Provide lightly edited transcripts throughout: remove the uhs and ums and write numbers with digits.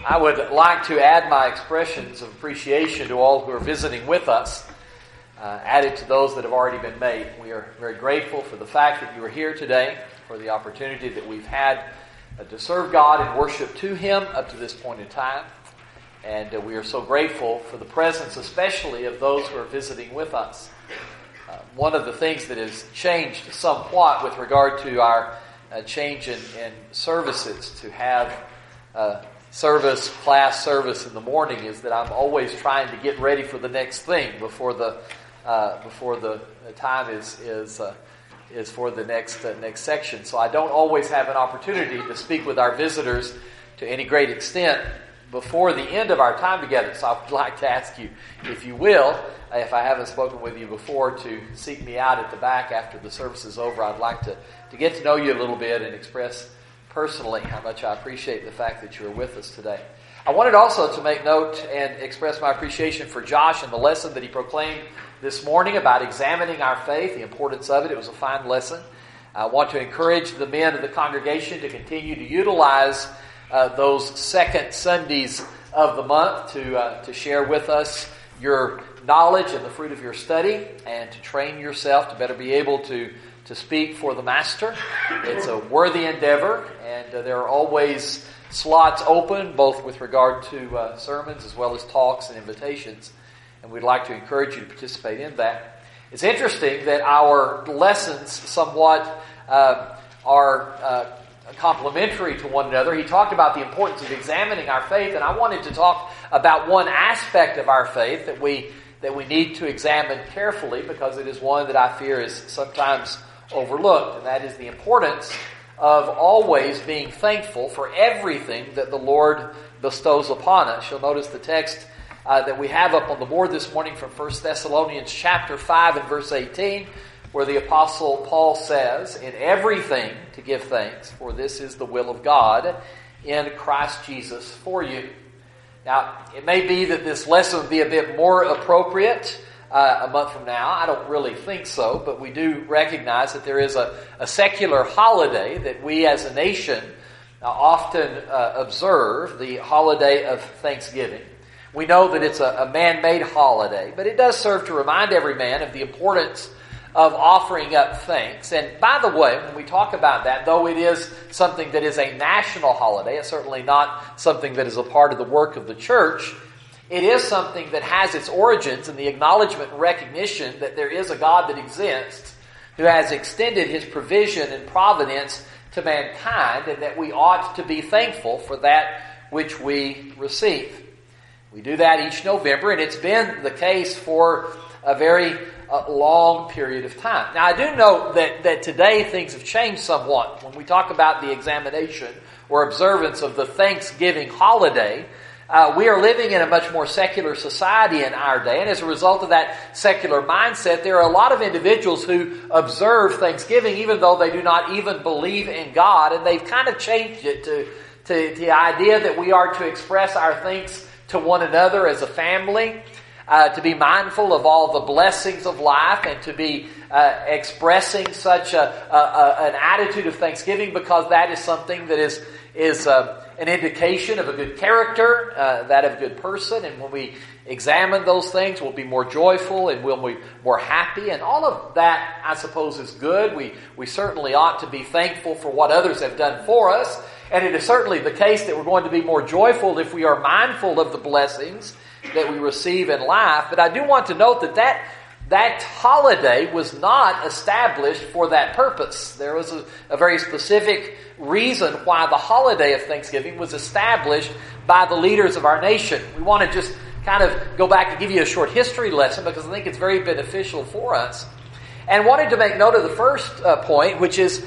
I would like to add my expressions of appreciation to all who are visiting with us, added to those that have already been made. We are very grateful for the fact that you are here today, for the opportunity that we've had to serve God and worship to Him up to this point in time. And we are so grateful for the presence, especially of those who are visiting with us. One of the things that has changed somewhat with regard to our change in services, to have class service in the morning, is that I'm always trying to get ready for the next thing before the time is for the next section. So I don't always have an opportunity to speak with our visitors to any great extent before the end of our time together. So I would like to ask you, if you will, if I haven't spoken with you before, to seek me out at the back after the service is over. I'd like to get to know you a little bit and express personally how much I appreciate the fact that you're with us today. I wanted also to make note and express my appreciation for Josh and the lesson that he proclaimed this morning about examining our faith, the importance of it. It was a fine lesson. I want to encourage the men of the congregation to continue to utilize those second Sundays of the month to share with us your knowledge and the fruit of your study, and to train yourself to better be able to speak for the Master. It's a worthy endeavor, and there are always slots open, both with regard to sermons as well as talks and invitations, and we'd like to encourage you to participate in that. It's interesting that our lessons somewhat are complementary to one another. He talked about the importance of examining our faith, and I wanted to talk about one aspect of our faith that we need to examine carefully, because it is one that I fear is sometimes overlooked, and that is the importance of always being thankful for everything that the Lord bestows upon us. You'll notice the text that we have up on the board this morning from 1 Thessalonians chapter 5 and verse 18, where the Apostle Paul says, "In everything to give thanks, for this is the will of God in Christ Jesus for you." Now, it may be that this lesson would be a bit more appropriate a month from now. I don't really think so, but we do recognize that there is a secular holiday that we as a nation often observe, the holiday of Thanksgiving. We know that it's a man-made holiday, but it does serve to remind every man of the importance of offering up thanks. And by the way, when we talk about that, though it is something that is a national holiday, it's certainly not something that is a part of the work of the church. It is something that has its origins in the acknowledgement and recognition that there is a God that exists, who has extended His provision and providence to mankind, and that we ought to be thankful for that which we receive. We do that each November, and it's been the case for a very long period of time. Now, I do note that today things have changed somewhat. When we talk about the examination or observance of the Thanksgiving holiday, we are living in a much more secular society in our day, and as a result of that secular mindset, there are a lot of individuals who observe Thanksgiving even though they do not even believe in God, and they've kind of changed it to the idea that we are to express our thanks to one another as a family, to be mindful of all the blessings of life, and to be expressing such an attitude of thanksgiving, because that is something that is an indication of a good character, that of a good person. And when we examine those things, we'll be more joyful and we'll be more happy. And all of that, I suppose, is good. We certainly ought to be thankful for what others have done for us. And it is certainly the case that we're going to be more joyful if we are mindful of the blessings that we receive in life. But I do want to note that holiday was not established for that purpose. There was a very specific reason why the holiday of Thanksgiving was established by the leaders of our nation. We want to just kind of go back and give you a short history lesson, because I think it's very beneficial for us. And wanted to make note of the first point, which is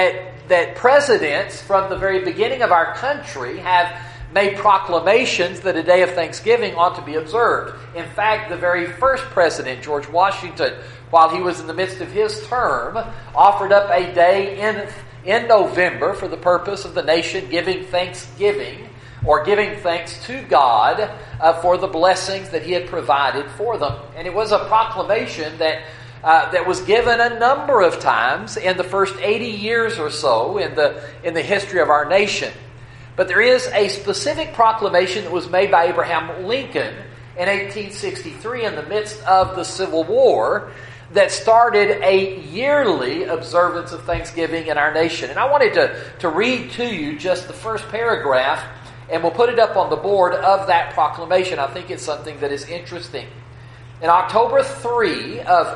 that presidents from the very beginning of our country have made proclamations that a day of Thanksgiving ought to be observed. In fact, the very first president, George Washington, while he was in the midst of his term, offered up a day in November for the purpose of the nation giving thanksgiving, or giving thanks to God for the blessings that He had provided for them. And it was a proclamation that was given a number of times in the first 80 years or so in the history of our nation. But there is a specific proclamation that was made by Abraham Lincoln in 1863 in the midst of the Civil War that started a yearly observance of Thanksgiving in our nation. And I wanted to read to you just the first paragraph, and we'll put it up on the board of that proclamation. I think it's something that is interesting. In October 3 of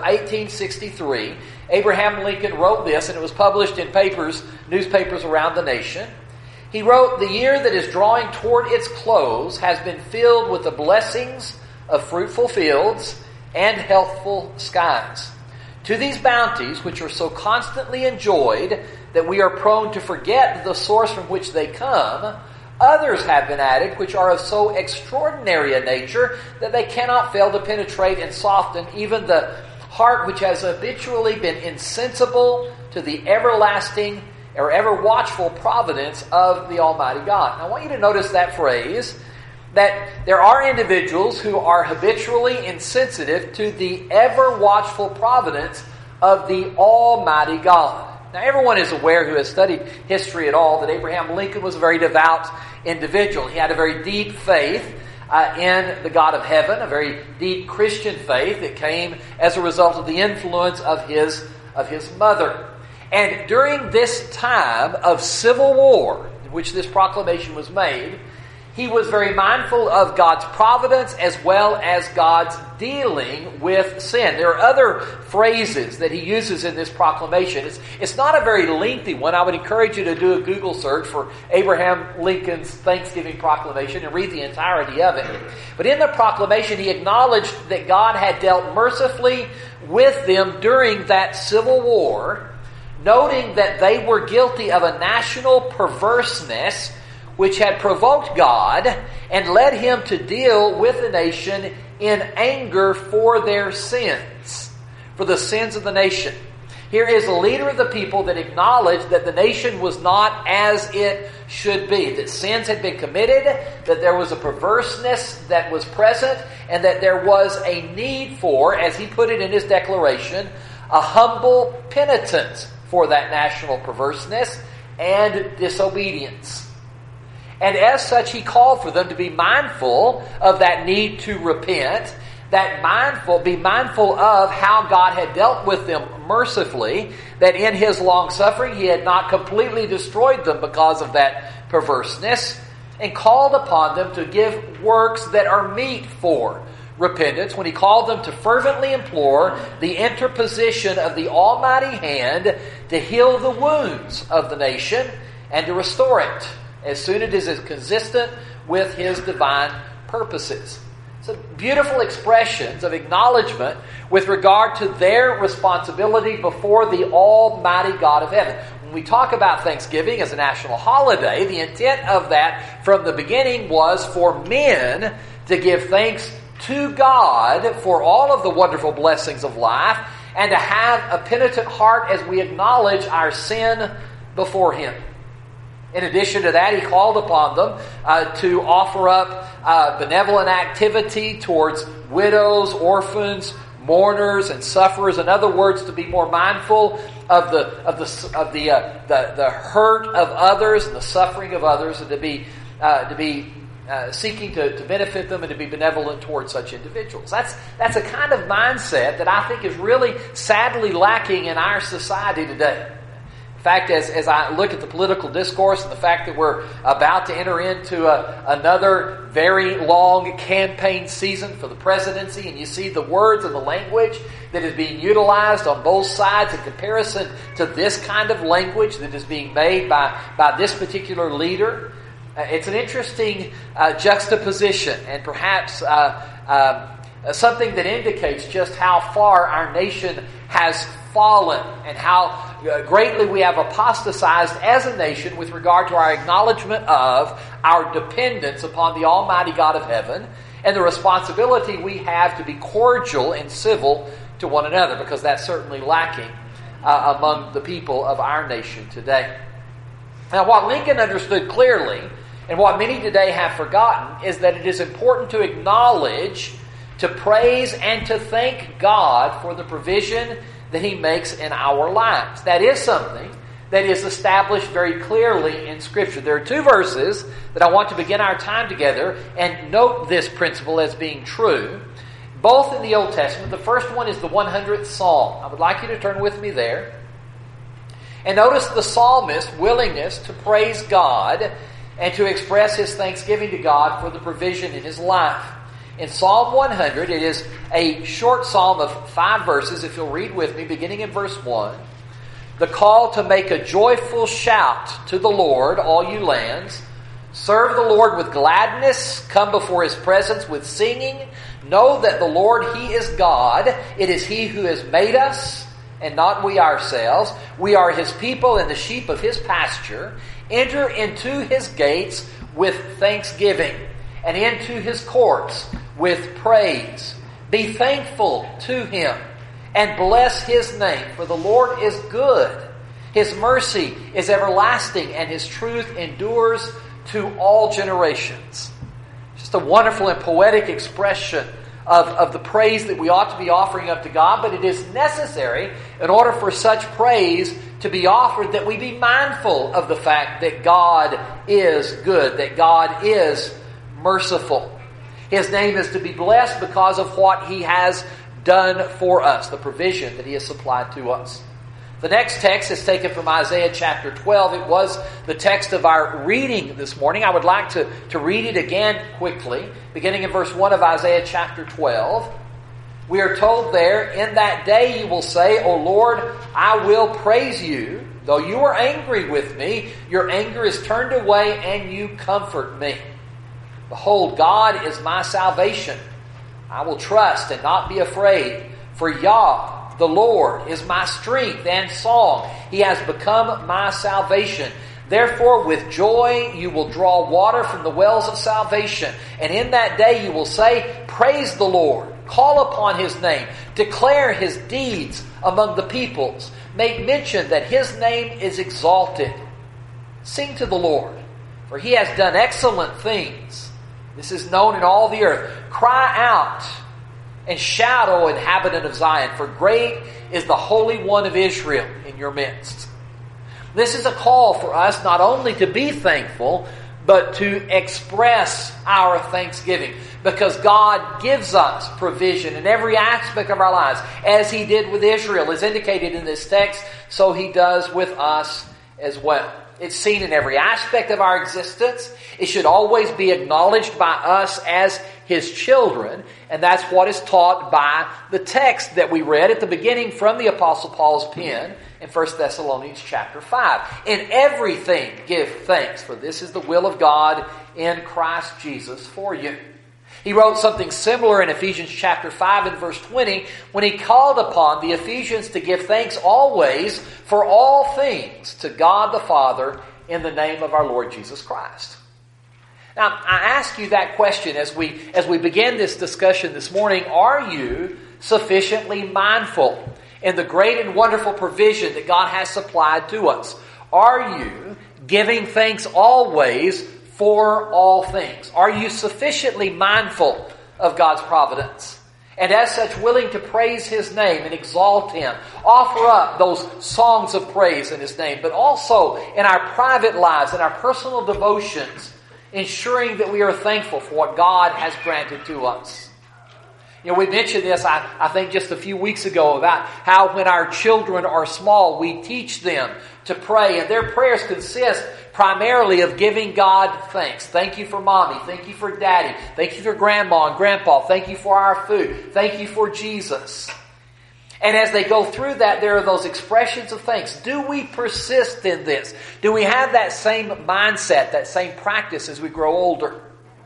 1863, Abraham Lincoln wrote this, and it was published in newspapers around the nation. He wrote, "The year that is drawing toward its close has been filled with the blessings of fruitful fields and healthful skies. To these bounties, which are so constantly enjoyed that we are prone to forget the source from which they come, others have been added which are of so extraordinary a nature that they cannot fail to penetrate and soften even the heart which has habitually been insensible to the everlasting or ever watchful providence of the Almighty God." Now, I want you to notice that phrase, that there are individuals who are habitually insensitive to the ever watchful providence of the Almighty God. Now, everyone is aware who has studied history at all that Abraham Lincoln was a very devout individual. He had a very deep faith in the God of heaven, a very deep Christian faith that came as a result of the influence of his mother. And during this time of civil war, in which this proclamation was made, he was very mindful of God's providence as well as God's dealing with sin. There are other phrases that he uses in this proclamation. It's not a very lengthy one. I would encourage you to do a Google search for Abraham Lincoln's Thanksgiving proclamation and read the entirety of it. But in the proclamation, he acknowledged that God had dealt mercifully with them during that civil war, noting that they were guilty of a national perverseness which had provoked God and led him to deal with the nation in anger for their sins, for the sins of the nation. Here is a leader of the people that acknowledged that the nation was not as it should be, that sins had been committed, that there was a perverseness that was present, and that there was a need for, as he put it in his declaration, a humble penitence for that national perverseness and disobedience. And as such, he called for them to be mindful of that need to repent, be mindful of how God had dealt with them mercifully, that in his long suffering he had not completely destroyed them because of that perverseness, and called upon them to give works that are meet for repentance, when he called them to fervently implore the interposition of the Almighty hand to heal the wounds of the nation and to restore it as soon as it is consistent with his divine purposes. So beautiful expressions of acknowledgement with regard to their responsibility before the Almighty God of heaven. When we talk about Thanksgiving as a national holiday, the intent of that from the beginning was for men to give thanks to God for all of the wonderful blessings of life and to have a penitent heart as we acknowledge our sin before him. In addition to that, he called upon them to offer up benevolent activity towards widows, orphans, mourners, and sufferers. In other words, to be more mindful of the hurt of others and the suffering of others, and to be seeking to benefit them and to be benevolent towards such individuals. That's a kind of mindset that I think is really sadly lacking in our society today. In fact, as I look at the political discourse and the fact that we're about to enter into another very long campaign season for the presidency, and you see the words and the language that is being utilized on both sides in comparison to this kind of language that is being made by this particular leader, it's an interesting juxtaposition, and perhaps something that indicates just how far our nation has fallen and how greatly we have apostatized as a nation with regard to our acknowledgement of our dependence upon the Almighty God of heaven and the responsibility we have to be cordial and civil to one another, because that's certainly lacking among the people of our nation today. Now, what Lincoln understood clearly, and what many today have forgotten, is that it is important to acknowledge, to praise, and to thank God for the provision that he makes in our lives. That is something that is established very clearly in Scripture. There are two verses that I want to begin our time together and note this principle as being true, both in the Old Testament. The first one is the 100th Psalm. I would like you to turn with me there. And notice the psalmist's willingness to praise God and to express his thanksgiving to God for the provision in his life. In Psalm 100, it is a short psalm of 5 verses, if you'll read with me, beginning in verse 1. The call to make a joyful shout to the Lord, all you lands. Serve the Lord with gladness. Come before His presence with singing. Know that the Lord, He is God. It is He who has made us, and not we ourselves. We are His people and the sheep of His pasture. Enter into His gates with thanksgiving, and into His courts with praise. Be thankful to Him, and bless His name, for the Lord is good. His mercy is everlasting, and His truth endures to all generations. Just a wonderful and poetic expression of the praise that we ought to be offering up to God, but it is necessary in order for such praise to be offered that we be mindful of the fact that God is good, that God is merciful. His name is to be blessed because of what He has done for us, the provision that He has supplied to us. The next text is taken from Isaiah chapter 12. It was the text of our reading this morning. I would like to read it again quickly, beginning in verse 1 of Isaiah chapter 12. We are told there, "In that day you will say, O Lord, I will praise you. Though you are angry with me, your anger is turned away and you comfort me. Behold, God is my salvation. I will trust and not be afraid. For Yah, the Lord, is my strength and song. He has become my salvation. Therefore, with joy you will draw water from the wells of salvation. And in that day you will say, Praise the Lord. Call upon His name. Declare His deeds among the peoples. Make mention that His name is exalted. Sing to the Lord, for He has done excellent things. This is known in all the earth. Cry out and shout, O inhabitant of Zion, for great is the Holy One of Israel in your midst." This is a call for us not only to be thankful, but to express our thanksgiving, because God gives us provision in every aspect of our lives, as He did with Israel, as indicated in this text, so He does with us as well. It's seen in every aspect of our existence. It should always be acknowledged by us as His children, and that's what is taught by the text that we read at the beginning from the Apostle Paul's pen in 1 Thessalonians chapter 5. In everything give thanks, for this is the will of God in Christ Jesus for you. He wrote something similar in Ephesians chapter 5 and verse 20 when he called upon the Ephesians to give thanks always for all things to God the Father in the name of our Lord Jesus Christ. Now, I ask you that question as we begin this discussion this morning. Are you sufficiently mindful in the great and wonderful provision that God has supplied to us? Are you giving thanks always for all things? Are you sufficiently mindful of God's providence? And as such, willing to praise His name and exalt Him. Offer up those songs of praise in His name, but also in our private lives, in our personal devotions, ensuring that we are thankful for what God has granted to us. You know, we mentioned this, I think, just a few weeks ago about how when our children are small, we teach them to pray. And their prayers consist primarily of giving God thanks. Thank you for Mommy. Thank you for Daddy. Thank you for Grandma and Grandpa. Thank you for our food. Thank you for Jesus. And as they go through that, there are those expressions of thanks. Do we persist in this? Do we have that same mindset, that same practice as we grow older?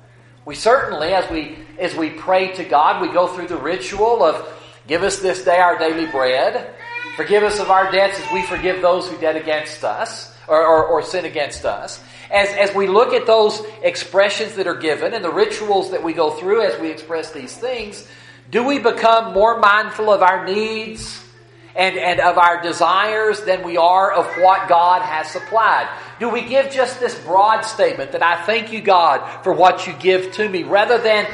We certainly, as we pray to God, we go through the ritual of give us this day our daily bread. Forgive us of our debts as we forgive those who debt against us or sin against us. As we look at those expressions that are given and the rituals that we go through as we express these things, do we become more mindful of our needs and of our desires than we are of what God has supplied? Do we give just this broad statement that I thank you, God, for what you give to me, rather than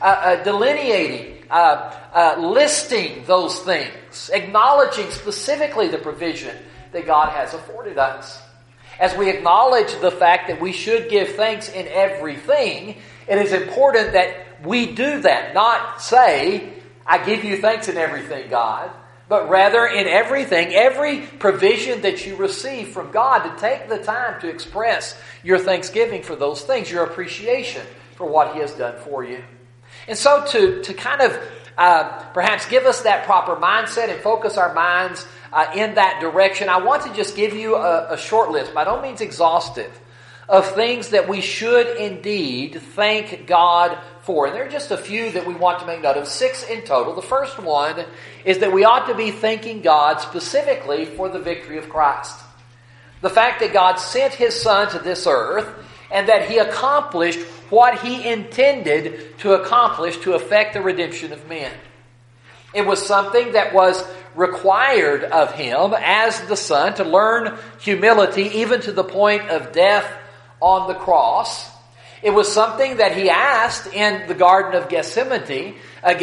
delineating, listing those things, acknowledging specifically the provision that God has afforded us. As we acknowledge the fact that we should give thanks in everything, it is important that we do that. Not say, I give you thanks in everything, God, but rather in everything, every provision that you receive from God, to take the time to express your thanksgiving for those things, your appreciation for what He has done for you. And so to kind of perhaps give us that proper mindset and focus our minds in that direction, I want to just give you a short list, by no means exhaustive, of things that we should indeed thank God for. And there are just a few that we want to make note of, 6 in total. The first one is that we ought to be thanking God specifically for the victory of Christ. The fact that God sent His Son to this earth and that He accomplished what He intended to accomplish to effect the redemption of men. It was something that was required of Him as the Son to learn humility even to the point of death on the cross. It was something that He asked in the Garden of Gethsemane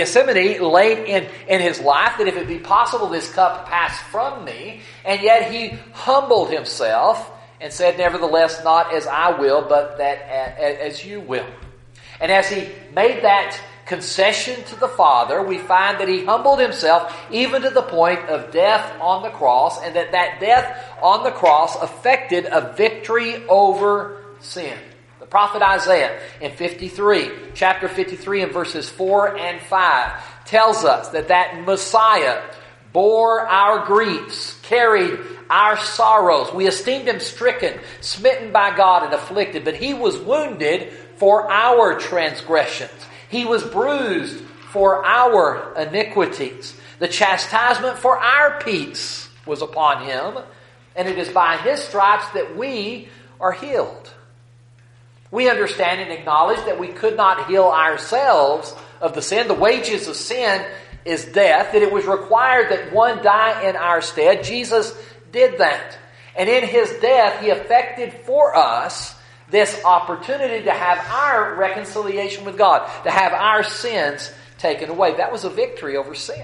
late in His life, that if it be possible this cup pass from me. And yet He humbled Himself and said, nevertheless, not as I will, but that as you will. And as He made that concession to the Father, we find that He humbled Himself even to the point of death on the cross, and that death on the cross effected a victory over sin. The prophet Isaiah in chapter 53 and verses 4 and 5 tells us that Messiah bore our griefs, carried our sorrows. We esteemed Him stricken, smitten by God, and afflicted. But He was wounded for our transgressions. He was bruised for our iniquities. The chastisement for our peace was upon Him, and it is by His stripes that we are healed. We understand and acknowledge that we could not heal ourselves of the sin. The wages of sin is death, that it was required that one die in our stead. Jesus did that. And in His death, He effected for us this opportunity to have our reconciliation with God, to have our sins taken away. That was a victory over sin.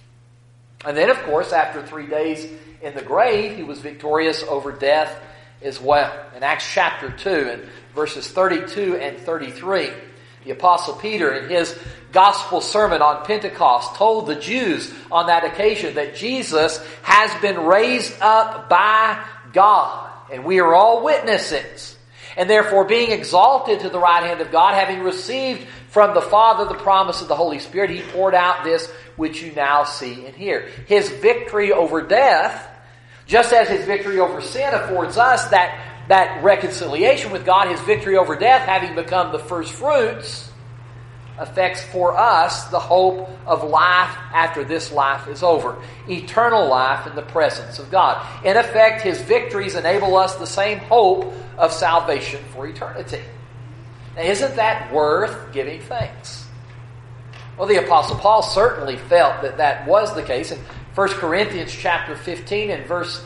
And then, of course, after 3 days in the grave, He was victorious over death as well. In Acts chapter 2 and verses 32 and 33, the Apostle Peter in his gospel sermon on Pentecost told the Jews on that occasion that Jesus has been raised up by God, and we are all witnesses. And therefore, being exalted to the right hand of God, having received from the Father the promise of the Holy Spirit, He poured out this which you now see and hear. His victory over death, just as His victory over sin affords us that reconciliation with God, His victory over death, having become the first fruits, affects for us the hope of life after this life is over. Eternal life in the presence of God. In effect, His victories enable us the same hope of salvation for eternity. Now, isn't that worth giving thanks? Well, the Apostle Paul certainly felt that was the case. In 1 Corinthians chapter 15 and verse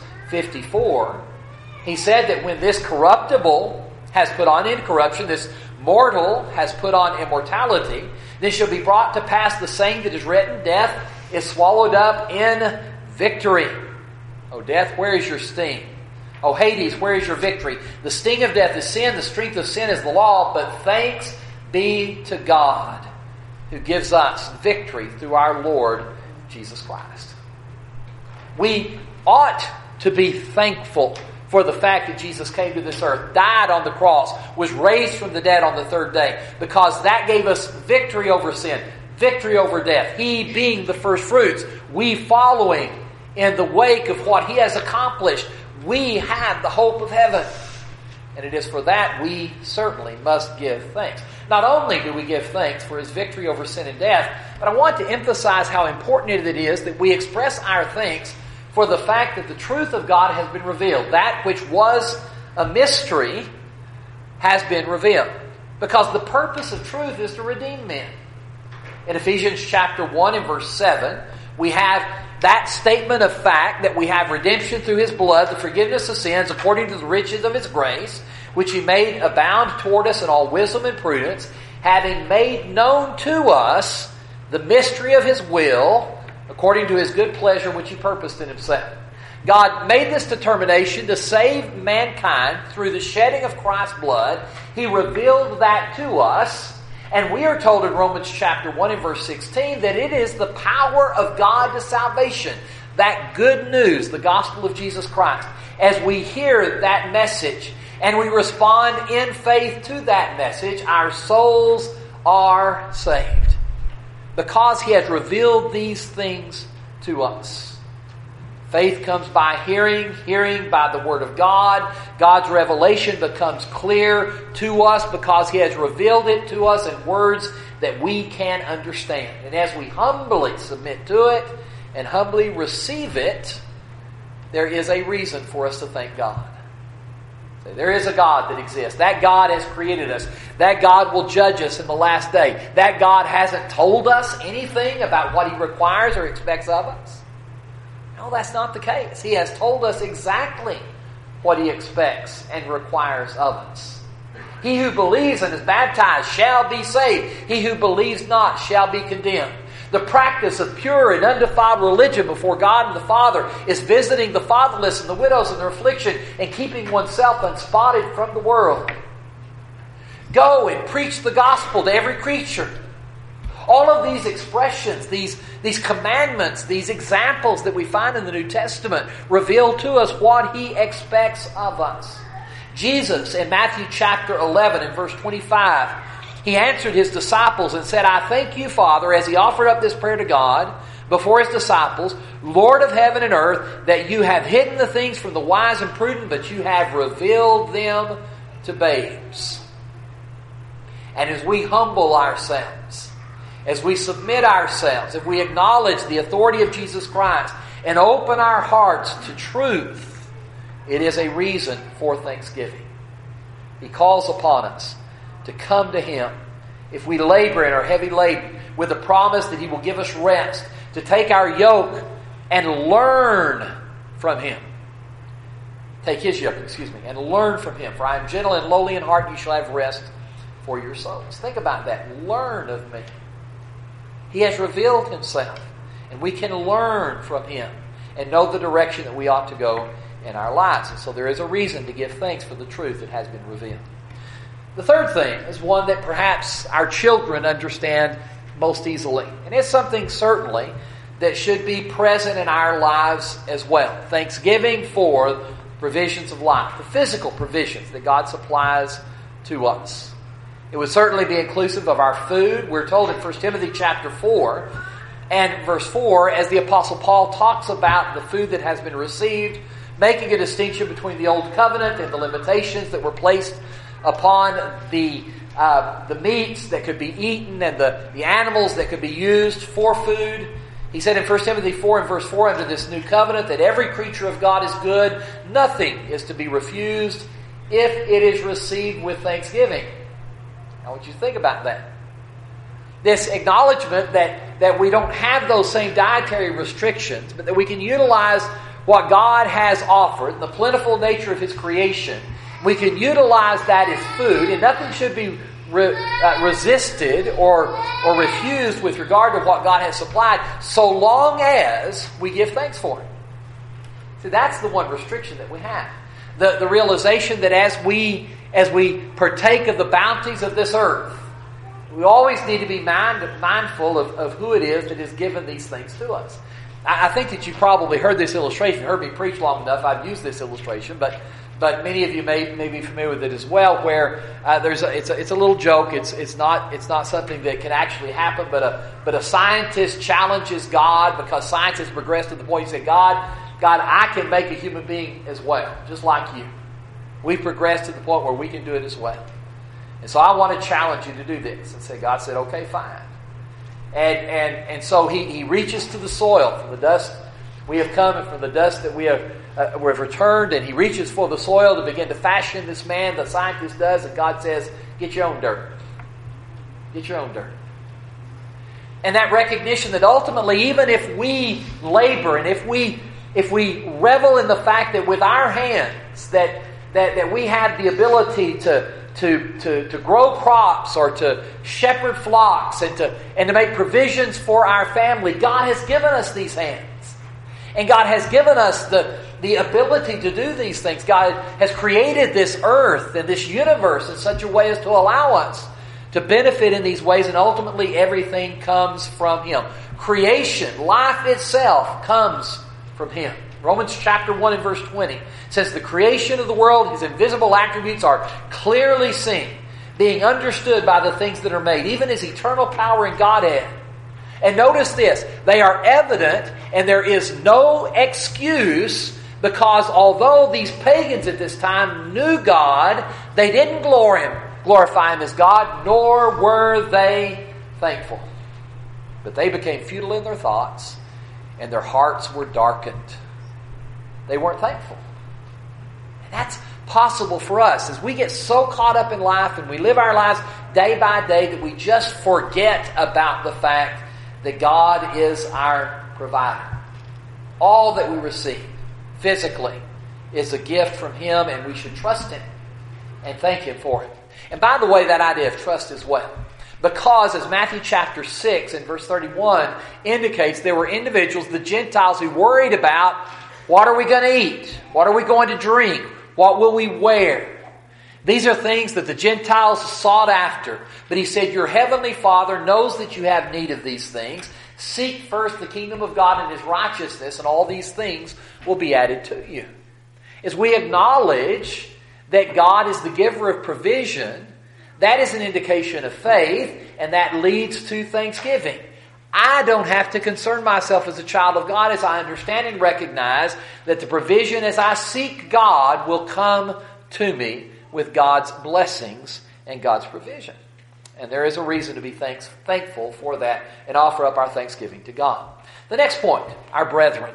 54, he said that when this corruptible has put on incorruption, this mortal has put on immortality, then shall be brought to pass the saying that is written, death is swallowed up in victory. O death, where is your sting? O Hades, where is your victory? The sting of death is sin, the strength of sin is the law, but thanks be to God who gives us victory through our Lord Jesus Christ. We ought to be thankful for the fact that Jesus came to this earth, died on the cross, was raised from the dead on the third day, because that gave us victory over sin, victory over death. He being the first fruits, we following in the wake of what He has accomplished. We have the hope of heaven. And it is for that we certainly must give thanks. Not only do we give thanks for His victory over sin and death, but I want to emphasize how important it is that we express our thanks for the fact that the truth of God has been revealed. That which was a mystery has been revealed. Because the purpose of truth is to redeem men. In Ephesians chapter 1 and verse 7, we have that statement of fact that we have redemption through His blood, the forgiveness of sins according to the riches of His grace, which He made abound toward us in all wisdom and prudence, having made known to us the mystery of His will, according to His good pleasure which He purposed in Himself. God made this determination to save mankind through the shedding of Christ's blood. He revealed that to us. And we are told in Romans chapter 1 and verse 16 that it is the power of God to salvation. That good news, the gospel of Jesus Christ. As we hear that message and we respond in faith to that message, our souls are saved. Because He has revealed these things to us. Faith comes by hearing, hearing by the Word of God. God's revelation becomes clear to us because He has revealed it to us in words that we can understand. And as we humbly submit to it and humbly receive it, there is a reason for us to thank God. There is a God that exists. That God has created us. That God will judge us in the last day. That God hasn't told us anything about what He requires or expects of us. No, that's not the case. He has told us exactly what He expects and requires of us. He who believes and is baptized shall be saved. He who believes not shall be condemned. The practice of pure and undefiled religion before God and the Father is visiting the fatherless and the widows in their affliction and keeping oneself unspotted from the world. Go and preach the gospel to every creature. All of these expressions, these commandments, these examples that we find in the New Testament reveal to us what He expects of us. Jesus, in Matthew chapter 11 and verse 25, He answered His disciples and said, I thank You, Father, as He offered up this prayer to God before His disciples, Lord of heaven and earth, that You have hidden the things from the wise and prudent, but You have revealed them to babes. And as we humble ourselves, as we submit ourselves, if we acknowledge the authority of Jesus Christ and open our hearts to truth, it is a reason for thanksgiving. He calls upon us to come to Him if we labor and are heavy laden, with the promise that He will give us rest, to take our yoke and learn from Him. Take His yoke, and learn from Him. For I am gentle and lowly in heart, and you shall have rest for your souls. Think about that. Learn of me. He has revealed Himself, and we can learn from Him and know the direction that we ought to go in our lives. And so there is a reason to give thanks for the truth that has been revealed. The third thing is one that perhaps our children understand most easily. And it's something certainly that should be present in our lives as well. Thanksgiving for provisions of life, the physical provisions that God supplies to us. It would certainly be inclusive of our food. We're told in 1 Timothy chapter 4 and verse 4, as the Apostle Paul talks about the food that has been received, making a distinction between the Old Covenant and the limitations that were placed upon the meats that could be eaten and the animals that could be used for food. He said in 1 Timothy 4 and verse 4, under this new covenant, that every creature of God is good. Nothing is to be refused if it is received with thanksgiving. I want you to think about that. This acknowledgement that we don't have those same dietary restrictions, but that we can utilize what God has offered, the plentiful nature of His creation. We can utilize that as food, and nothing should be resisted or refused with regard to what God has supplied, so long as we give thanks for it. See, that's the one restriction that we have. The realization that as we partake of the bounties of this earth, we always need to be mindful of who it is that has given these things to us. I think that you probably heard this illustration, heard me preach long enough. I've used this illustration, but many of you may be familiar with it as well. Where it's a little joke. It's not something that can actually happen. But a scientist challenges God because science has progressed to the point he said, God, I can make a human being as well, just like you. We've progressed to the point where we can do it as well. And so I want to challenge you to do this. And say, God said, okay, fine. And so he reaches to the soil, from the dust we have come and from the dust that we have returned, and He reaches for the soil to begin to fashion this man. The scientist does, and God says, get your own dirt. Get your own dirt. And that recognition that ultimately, even if we labor and if we revel in the fact that with our hands that we have the ability to grow crops or to shepherd flocks and to make provisions for our family, God has given us these hands. And God has given us the ability to do these things. God has created this earth and this universe in such a way as to allow us to benefit in these ways, and ultimately everything comes from Him. Creation, life itself, comes from Him. Romans chapter 1 and verse 20 says, the creation of the world, His invisible attributes are clearly seen, being understood by the things that are made, even His eternal power and Godhead. And notice this, they are evident, and there is no excuse, because although these pagans at this time knew God, they didn't glorify Him as God, nor were they thankful. But they became futile in their thoughts, and their hearts were darkened. They weren't thankful. And that's possible for us as we get so caught up in life and we live our lives day by day that we just forget about the fact that God is our provider. All that we receive physically is a gift from Him, and we should trust Him and thank Him for it. And by the way, that idea of trust is what? Because, as Matthew chapter 6 and verse 31 indicates, there were individuals, the Gentiles, who worried about, what are we going to eat? What are we going to drink? What will we wear? These are things that the Gentiles sought after. But He said, your heavenly Father knows that you have need of these things. Seek first the kingdom of God and His righteousness, and all these things will be added to you. As we acknowledge that God is the giver of provision, that is an indication of faith, and that leads to thanksgiving. I don't have to concern myself as a child of God as I understand and recognize that the provision as I seek God will come to me with God's blessings and God's provision. And there is a reason to be thankful for that and offer up our thanksgiving to God. The next point, our brethren.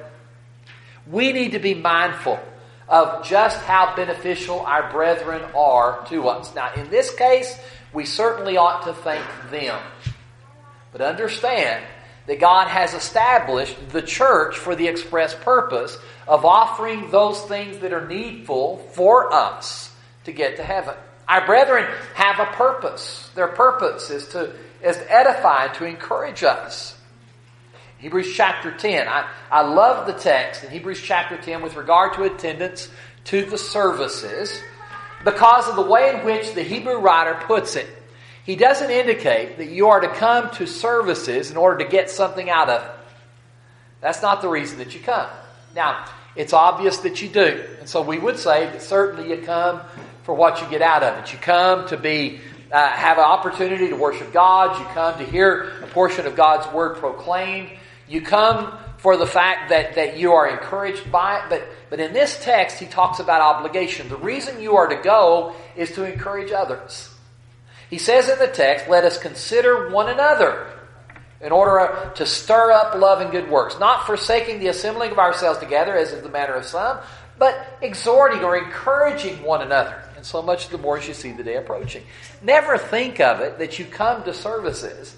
We need to be mindful of just how beneficial our brethren are to us. Now, in this case, we certainly ought to thank them. But understand that God has established the church for the express purpose of offering those things that are needful for us to get to heaven. Our brethren have a purpose. Their purpose is to edify and to encourage us. Hebrews chapter 10. I love the text in Hebrews chapter 10 with regard to attendance to the services because of the way in which the Hebrew writer puts it. He doesn't indicate that you are to come to services in order to get something out of it. That's not the reason that you come. Now, it's obvious that you do. And so we would say that certainly you come for what you get out of it. You come to have an opportunity to worship God. You come to hear a portion of God's Word proclaimed. You come for the fact that you are encouraged by it. But in this text, he talks about obligation. The reason you are to go is to encourage others. He says in the text, let us consider one another in order to stir up love and good works, not forsaking the assembling of ourselves together, as is the manner of some, but exhorting or encouraging one another, and so much the more as you see the day approaching. Never think of it that you come to services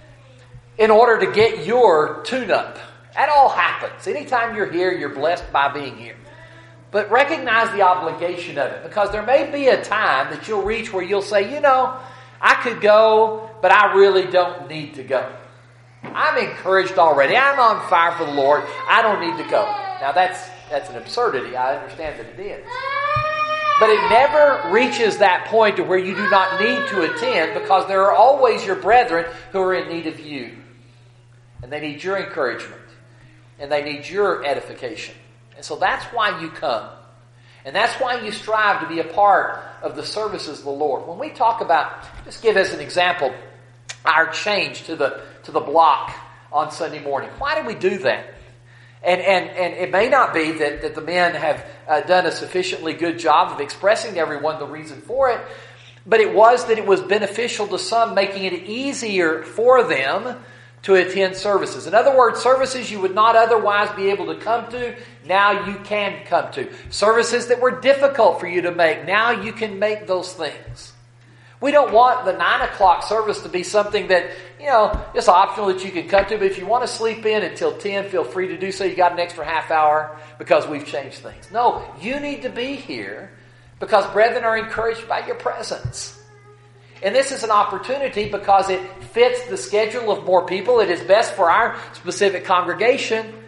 in order to get your tune-up. That all happens. Anytime you're here, you're blessed by being here. But recognize the obligation of it, because there may be a time that you'll reach where you'll say, I could go, but I really don't need to go. I'm encouraged already. I'm on fire for the Lord. I don't need to go. Now that's an absurdity. I understand that it is. But it never reaches that point to where you do not need to attend, because there are always your brethren who are in need of you. And they need your encouragement. And they need your edification. And so that's why you come. And that's why you strive to be a part of the services of the Lord. When we talk about, just give as an example, our change to the block on Sunday morning. Why do we do that? And it may not be that the men have done a sufficiently good job of expressing to everyone the reason for it, but it was that it was beneficial to some, making it easier for them to attend services. In other words, services you would not otherwise be able to come to, now you can come to. Services that were difficult for you to make, now you can make those things. We don't want the 9 o'clock service to be something that, just optional that you can come to, but if you want to sleep in until 10, feel free to do so. You got an extra half hour because we've changed things. No, you need to be here because brethren are encouraged by your presence. And this is an opportunity because it fits the schedule of more people. It is best for our specific congregation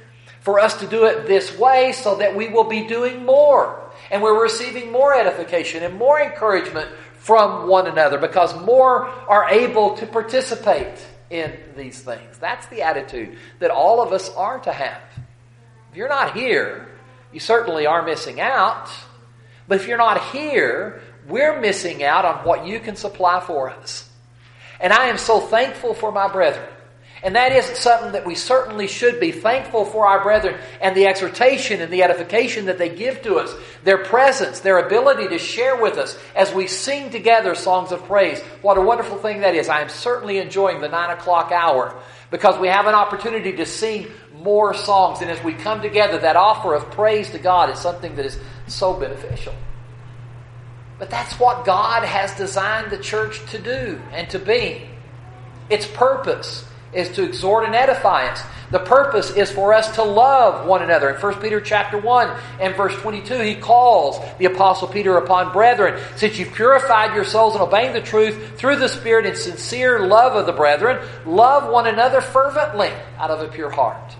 for us to do it this way so that we will be doing more. And we're receiving more edification and more encouragement from one another because more are able to participate in these things. That's the attitude that all of us are to have. If you're not here, you certainly are missing out. But if you're not here, we're missing out on what you can supply for us. And I am so thankful for my brethren. And that is something that we certainly should be thankful for our brethren and the exhortation and the edification that they give to us. Their presence, their ability to share with us as we sing together songs of praise. What a wonderful thing that is. I am certainly enjoying the 9 o'clock hour because we have an opportunity to sing more songs. And as we come together, that offer of praise to God is something that is so beneficial. But that's what God has designed the church to do and to be. Its purpose is to exhort and edify us. The purpose is for us to love one another. In 1 Peter chapter 1 and verse 22, he calls the Apostle Peter upon brethren, since you've purified your souls in obeying the truth through the Spirit in sincere love of the brethren, love one another fervently out of a pure heart.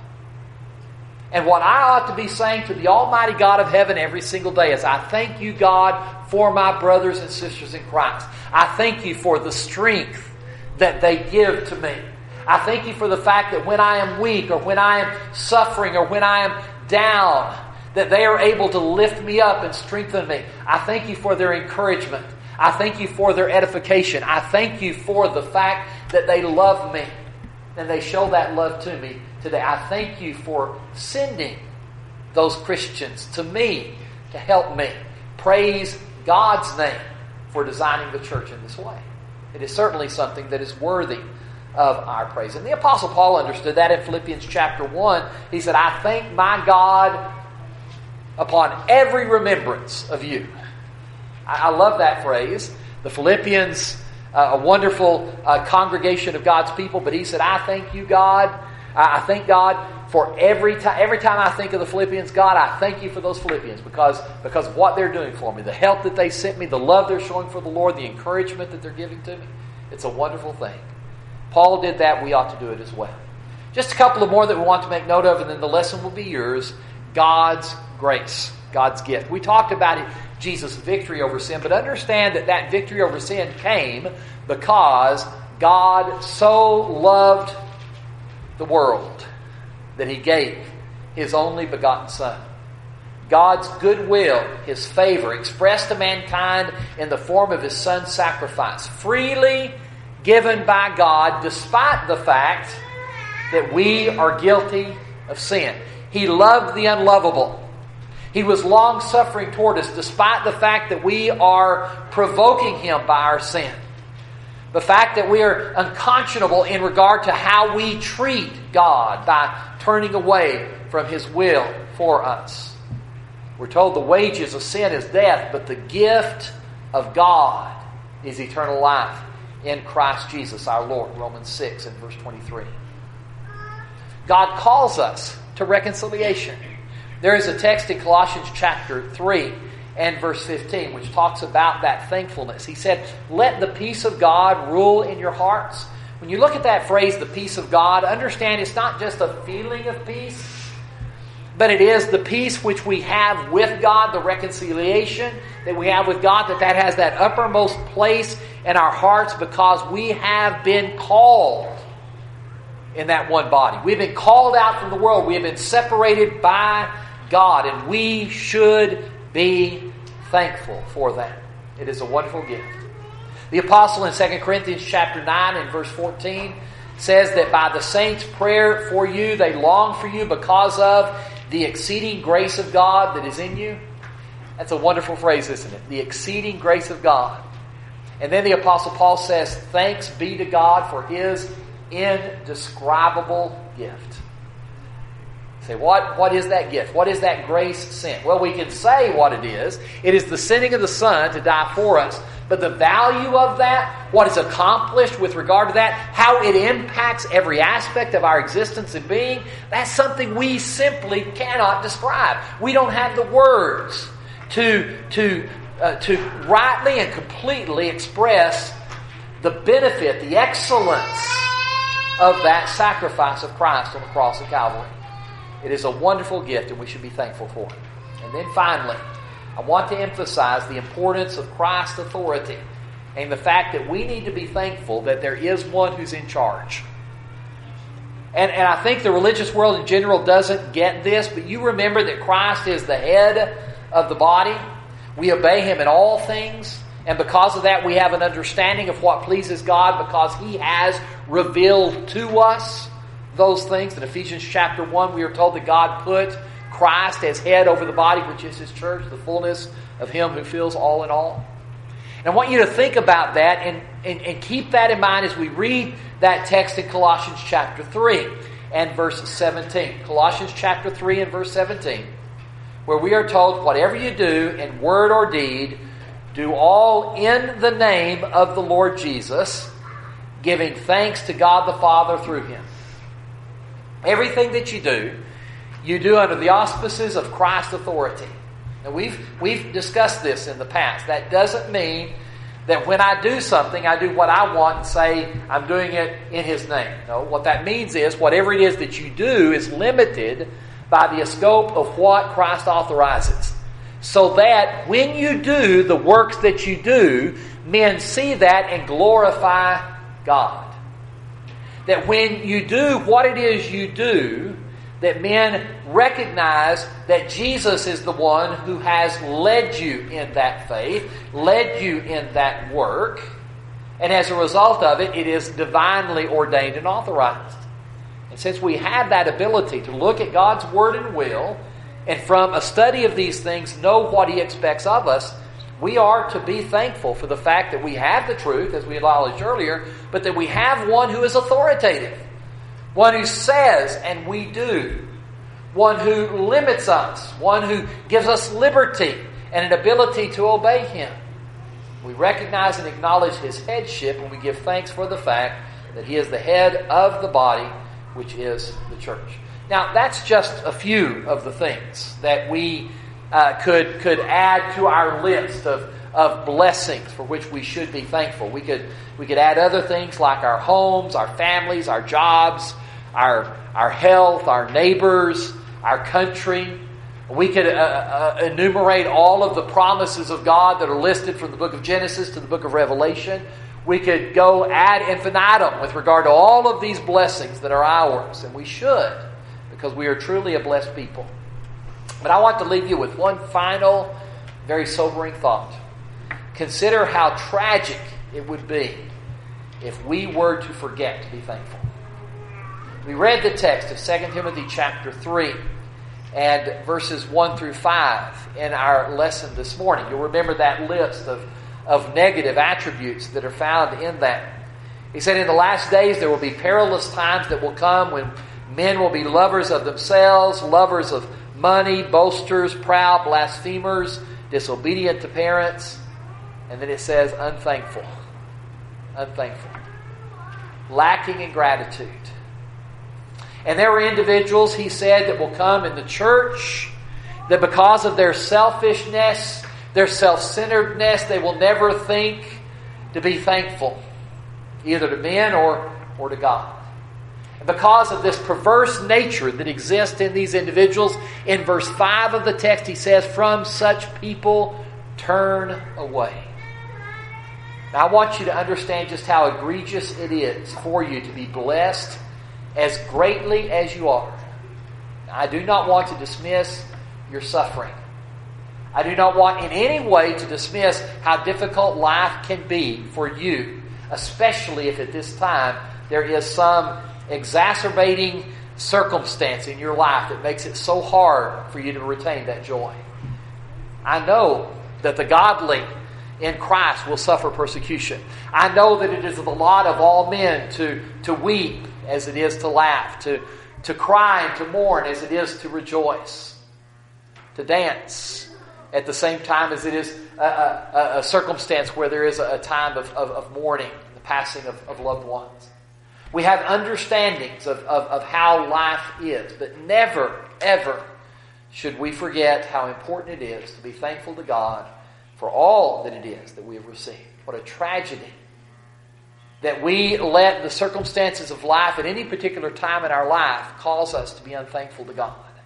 And what I ought to be saying to the Almighty God of heaven every single day is, I thank you, God, for my brothers and sisters in Christ. I thank you for the strength that they give to me. I thank you for the fact that when I am weak or when I am suffering or when I am down, that they are able to lift me up and strengthen me. I thank you for their encouragement. I thank you for their edification. I thank you for the fact that they love me and they show that love to me today. I thank you for sending those Christians to me to help me. Praise God's name for designing the church in this way. It is certainly something that is worthy of our praise. And the Apostle Paul understood that in Philippians chapter 1. He said, I thank my God upon every remembrance of you. I love that phrase. The Philippians, a wonderful congregation of God's people, but he said, I thank you, God. I thank God for every time I think of the Philippians, God, I thank you for those Philippians because of what they're doing for me, the help that they sent me, the love they're showing for the Lord, the encouragement that they're giving to me. It's a wonderful thing. Paul did that. We ought to do it as well. Just a couple of more that we want to make note of, and then the lesson will be yours. God's grace, God's gift. We talked about it, Jesus' victory over sin, but understand that victory over sin came because God so loved the world that He gave His only begotten Son. God's goodwill, His favor, expressed to mankind in the form of His Son's sacrifice, freely given by God despite the fact that we are guilty of sin. He loved the unlovable. He was long-suffering toward us despite the fact that we are provoking Him by our sin. The fact that we are unconscionable in regard to how we treat God by turning away from His will for us. We're told the wages of sin is death, but the gift of God is eternal life in Christ Jesus our Lord. Romans 6 and verse 23. God calls us to reconciliation. There is a text in Colossians chapter 3 and verse 15 which talks about that thankfulness. He said, let the peace of God rule in your hearts. When you look at that phrase, the peace of God, understand it's not just a feeling of peace, but it is the peace which we have with God, the reconciliation that we have with God, that has that uppermost place in our hearts because we have been called in that one body. We've been called out from the world. We have been separated by God, and we should be thankful for that. It is a wonderful gift. The apostle in 2 Corinthians chapter 9 and verse 14 says that by the saints' prayer for you, they long for you because of the exceeding grace of God that is in you. That's a wonderful phrase, isn't it? The exceeding grace of God. And then the Apostle Paul says, thanks be to God for His indescribable gift. You say, what is that gift? What is that grace sent? Well, we can say what it is. It is the sending of the Son to die for us. But the value of that, what is accomplished with regard to that, how it impacts every aspect of our existence and being, that's something we simply cannot describe. We don't have the words to rightly and completely express the benefit, the excellence of that sacrifice of Christ on the cross of Calvary. It is a wonderful gift, and we should be thankful for it. And then finally, I want to emphasize the importance of Christ's authority and the fact that we need to be thankful that there is one who's in charge. And I think the religious world in general doesn't get this, but you remember that Christ is the head of the body. We obey Him in all things, and because of that we have an understanding of what pleases God because He has revealed to us those things. In Ephesians chapter 1 we are told that God put Christ as head over the body, which is His church, the fullness of Him who fills all in all. And I want you to think about that and keep that in mind as we read that text in Colossians chapter 3 and verse 17. Colossians chapter 3 and verse 17, where we are told, whatever you do in word or deed, do all in the name of the Lord Jesus, giving thanks to God the Father through Him. Everything that you do under the auspices of Christ's authority. Now we've discussed this in the past. That doesn't mean that when I do something, I do what I want and say I'm doing it in His name. No, what that means is whatever it is that you do is limited by the scope of what Christ authorizes. So that when you do the works that you do, men see that and glorify God. That when you do what it is you do, that men recognize that Jesus is the one who has led you in that faith, led you in that work, and as a result of it, it is divinely ordained and authorized. And since we have that ability to look at God's Word and will, and from a study of these things know what He expects of us, we are to be thankful for the fact that we have the truth, as we acknowledged earlier, but that we have one who is authoritative. One who says and we do. One who limits us. One who gives us liberty and an ability to obey Him. We recognize and acknowledge His headship and we give thanks for the fact that He is the head of the body, which is the church. Now, that's just a few of the things that we could add to our list of blessings for which we should be thankful. We could add other things like our homes, our families, our jobs, our health, our neighbors, our country. We could enumerate all of the promises of God that are listed from the book of Genesis to the book of Revelation. We could go ad infinitum with regard to all of these blessings that are ours, and we should, because we are truly a blessed people. But I want to leave you with one final, very sobering thought. Consider how tragic it would be if we were to forget to be thankful. We read the text of 2 Timothy chapter 3 and verses 1 through 5 in our lesson this morning. You'll remember that list of negative attributes that are found in that. He said, in the last days there will be perilous times that will come when men will be lovers of themselves, lovers of money, boasters, proud, blasphemers, disobedient to parents. And then it says, unthankful, lacking in gratitude. And there were individuals, he said, that will come in the church that because of their selfishness, their self-centeredness, they will never think to be thankful, either to men or to God. And because of this perverse nature that exists in these individuals, in verse 5 of the text he says, from such people turn away. Now I want you to understand just how egregious it is for you to be blessed as greatly as you are. Now, I do not want to dismiss your suffering. I do not want in any way to dismiss how difficult life can be for you, especially if at this time there is some exacerbating circumstance in your life that makes it so hard for you to retain that joy. I know that the godly in Christ will suffer persecution. I know that it is the lot of all men to weep as it is to laugh, to cry and to mourn as it is to rejoice, to dance at the same time as it is a circumstance where there is a time of mourning, the passing of loved ones. We have understandings of how life is, but never, ever should we forget how important it is to be thankful to God for all that it is that we have received. What a tragedy that we let the circumstances of life at any particular time in our life cause us to be unthankful to God.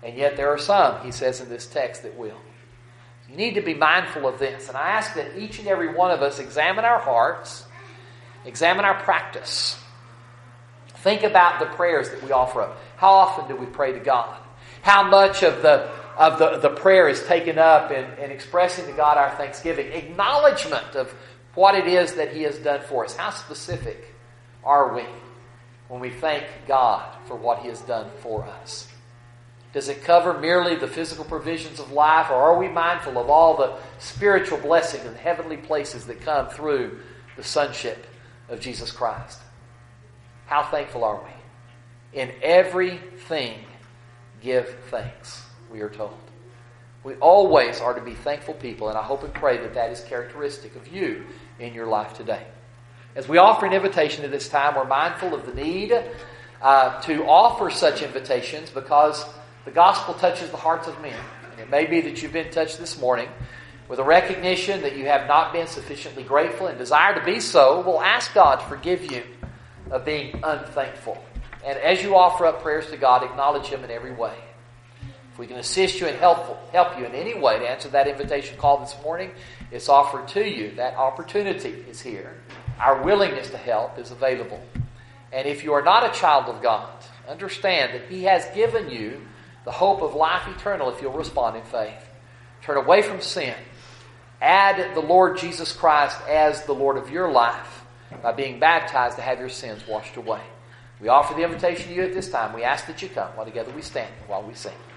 And yet there are some, he says in this text, that will. You need to be mindful of this. And I ask that each and every one of us examine our hearts, examine our practice. Think about the prayers that we offer up. How often do we pray to God? How much of the prayer is taken up in expressing to God our thanksgiving? Acknowledgement of what it is that He has done for us. How specific are we when we thank God for what He has done for us? Does it cover merely the physical provisions of life, or are we mindful of all the spiritual blessings and heavenly places that come through the sonship of Jesus Christ? How thankful are we? In everything, give thanks, we are told. We always are to be thankful people, and I hope and pray that that is characteristic of you in your life today. As we offer an invitation at this time, we're mindful of the need to offer such invitations because the gospel touches the hearts of men. And it may be that you've been touched this morning with a recognition that you have not been sufficiently grateful and desire to be so. We'll ask God to forgive you of being unthankful. And as you offer up prayers to God, acknowledge Him in every way. If we can assist you and help you in any way to answer that invitation call this morning, it's offered to you. That opportunity is here. Our willingness to help is available. And if you are not a child of God, understand that He has given you the hope of life eternal if you'll respond in faith. Turn away from sin. Add the Lord Jesus Christ as the Lord of your life by being baptized to have your sins washed away. We offer the invitation to you at this time. We ask that you come while together we stand and while we sing.